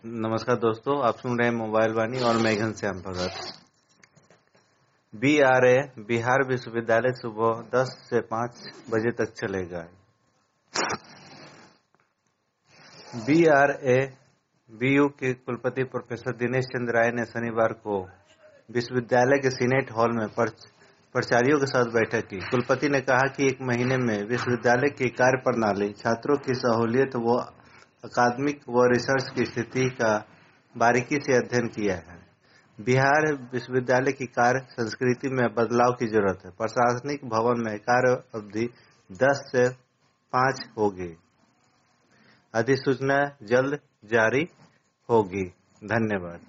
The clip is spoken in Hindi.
नमस्कार दोस्तों, आप सुन रहे हैं मोबाइल वाणी और मैं घनश्याम भगत। BRA बिहार विश्वविद्यालय सुबह 10 से 5 बजे तक चलेगा। BRA BU के कुलपति प्रोफेसर दिनेश चंद्र राय ने शनिवार को विश्वविद्यालय के सीनेट हॉल में प्राचार्यों के साथ बैठक की। कुलपति ने कहा कि एक महीने में विश्वविद्यालय की कार्य प्रणाली, छात्रों की सहूलियत व अकादमिक व रिसर्च की स्थिति का बारीकी से अध्ययन किया है। बिहार विश्वविद्यालय की कार्य संस्कृति में बदलाव की जरूरत है। प्रशासनिक भवन में कार्य अवधि 10 से 5 होगी। अधिसूचना जल्द जारी होगी। धन्यवाद।